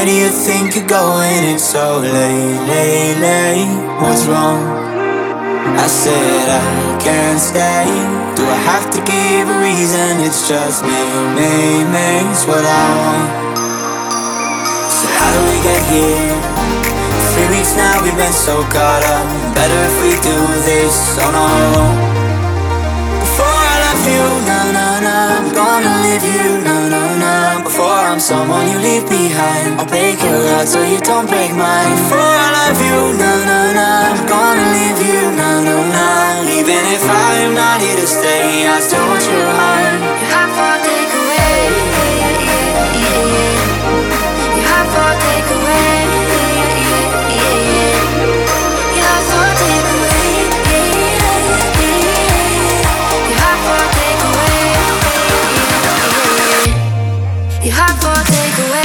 do you think you're going? It's so late, late, late. What's wrong? I said I can't stay. Do I have to give a reason? It's just me, it's what I want. So how do we get here? 3 weeks now, we've been so caught up. Better if we do this on our own. Before I love you, no, no, no, I'm gonna leave you, no, no, no. Before I'm someone you leave behind, I'll break your heart so you don't break mine. Before I love you, no, no, no, I'm gonna leave you, no, no, no. Even if I'm not here to stay, I still want your heart. Your heart for takeaway. Your heart for takeaway. Your heart for takeaway. Your heart for takeaway. Your heart for takeaway.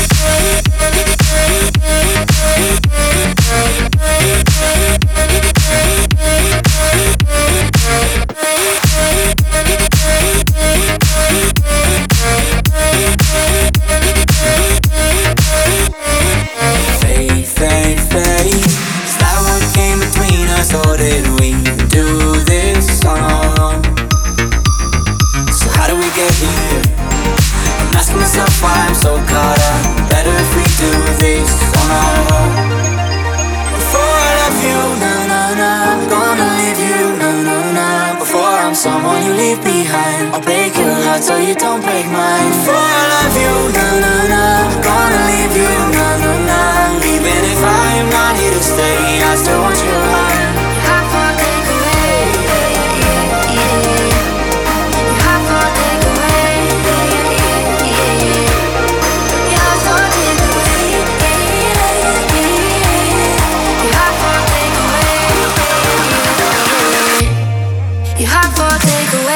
Fade, fade, fade. Is that what came between us, or did we do this on our own? So how do we get here? I'm asking myself why I'm so caught up. Better if we do this on our own. Before I love you, no, no, no, I'm gonna leave you, no, no, no. Before I'm someone you leave behind, I'll break your heart so you don't break mine. Before I love you, no, no, no, I'm gonna leave you, no, no, no. Even if I'm not here to stay, I still want your heart. Your heart for takeaway. Your heart for takeaway. Your heart for takeaway. Your heart for takeaway. Your heart for takeaway.